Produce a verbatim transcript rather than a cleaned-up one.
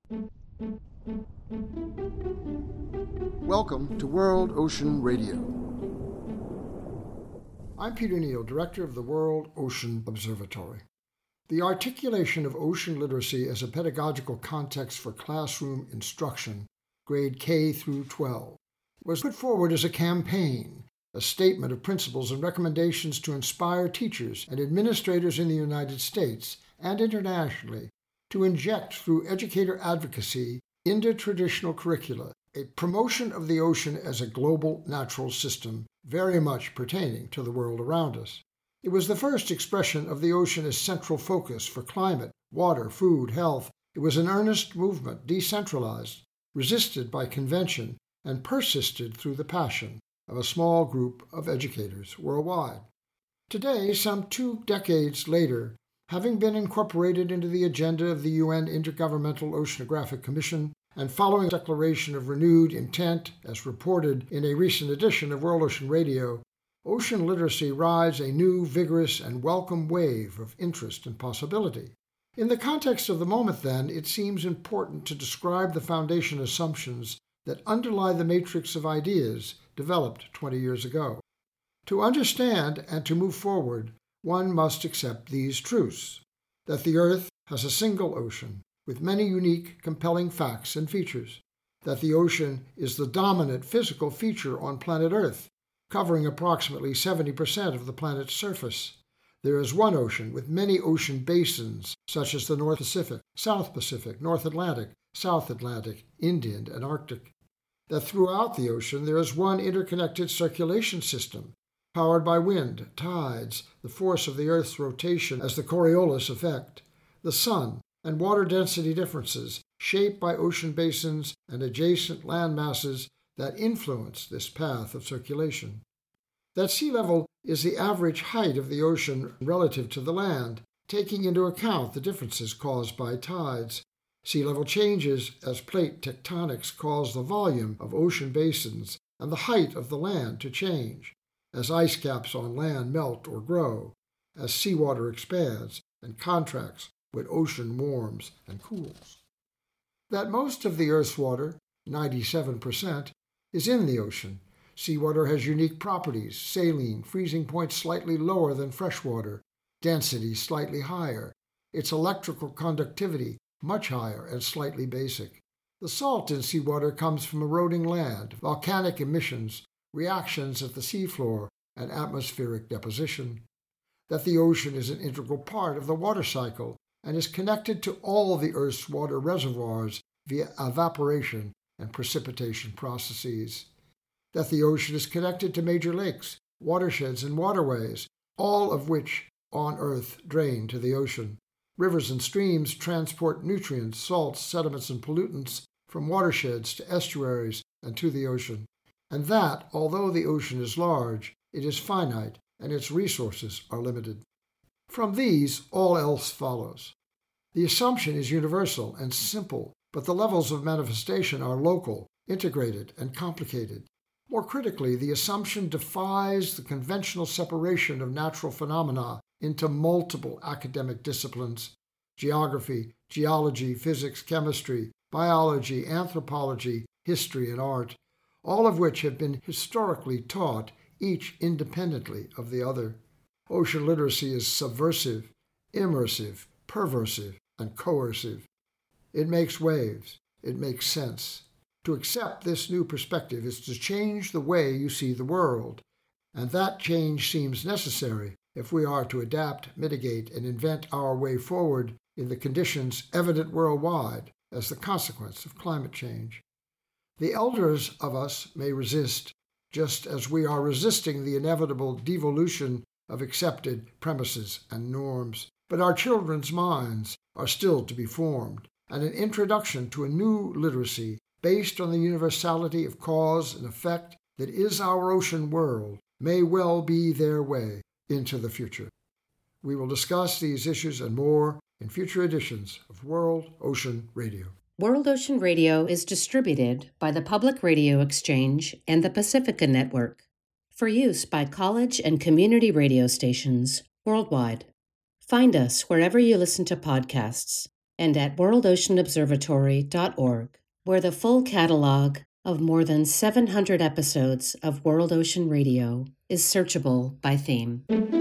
Welcome to World Ocean Radio. I'm Peter Neal, Director of the World Ocean Observatory. The articulation of ocean literacy as a pedagogical context for classroom instruction, grade K through twelve, was put forward as a campaign, a statement of principles and recommendations to inspire teachers and administrators in the United States and internationally to inject through educator advocacy into traditional curricula a promotion of the ocean as a global natural system very much pertaining to the world around us. It was the first expression of the ocean as central focus for climate, water, food, health. It was an earnest movement, decentralized, resisted by convention, and persisted through the passion of a small group of educators worldwide. Today, some two decades later, having been incorporated into the agenda of the U N Intergovernmental Oceanographic Commission, and following a declaration of renewed intent, as reported in a recent edition of World Ocean Radio, ocean literacy rides a new, vigorous, and welcome wave of interest and possibility. In the context of the moment, then, it seems important to describe the foundation assumptions that underlie the matrix of ideas developed twenty years ago. To understand and to move forward, one must accept these truths: that the Earth has a single ocean with many unique, compelling facts and features, that the ocean is the dominant physical feature on planet Earth, covering approximately seventy percent of the planet's surface. There is one ocean with many ocean basins, such as the North Pacific, South Pacific, North Atlantic, South Atlantic, Indian, and Arctic. That throughout the ocean there is one interconnected circulation system, powered by wind, tides, the force of the Earth's rotation as the Coriolis effect, the sun, and water density differences shaped by ocean basins and adjacent land masses that influence this path of circulation. That sea level is the average height of the ocean relative to the land, taking into account the differences caused by tides. Sea level changes as plate tectonics cause the volume of ocean basins and the height of the land to change, as ice caps on land melt or grow, as seawater expands and contracts when ocean warms and cools. That most of the Earth's water, ninety-seven percent, is in the ocean. Seawater has unique properties: saline, freezing point slightly lower than freshwater, density slightly higher, its electrical conductivity much higher and slightly basic. The salt in seawater comes from eroding land, volcanic emissions, reactions at the seafloor, and atmospheric deposition. That the ocean is an integral part of the water cycle and is connected to all the Earth's water reservoirs via evaporation and precipitation processes. That the ocean is connected to major lakes, watersheds, and waterways, all of which on Earth drain to the ocean. Rivers and streams transport nutrients, salts, sediments, and pollutants from watersheds to estuaries and to the ocean. And that, although the ocean is large, it is finite and its resources are limited. From these, all else follows. The assumption is universal and simple, but the levels of manifestation are local, integrated, and complicated. More critically, the assumption defies the conventional separation of natural phenomena into multiple academic disciplines: geography, geology, physics, chemistry, biology, anthropology, history, and art, all of which have been historically taught, each independently of the other. Ocean literacy is subversive, immersive, perversive, and coercive. It makes waves. It makes sense. To accept this new perspective is to change the way you see the world, and that change seems necessary if we are to adapt, mitigate, and invent our way forward in the conditions evident worldwide as the consequence of climate change. The elders of us may resist, just as we are resisting the inevitable devolution of accepted premises and norms, but our children's minds are still to be formed, and an introduction to a new literacy based on the universality of cause and effect that is our ocean world may well be their way into the future. We will discuss these issues and more in future editions of World Ocean Radio. World Ocean Radio is distributed by the Public Radio Exchange and the Pacifica Network for use by college and community radio stations worldwide. Find us wherever you listen to podcasts and at world ocean observatory dot org, where the full catalog of more than seven hundred episodes of World Ocean Radio is searchable by theme.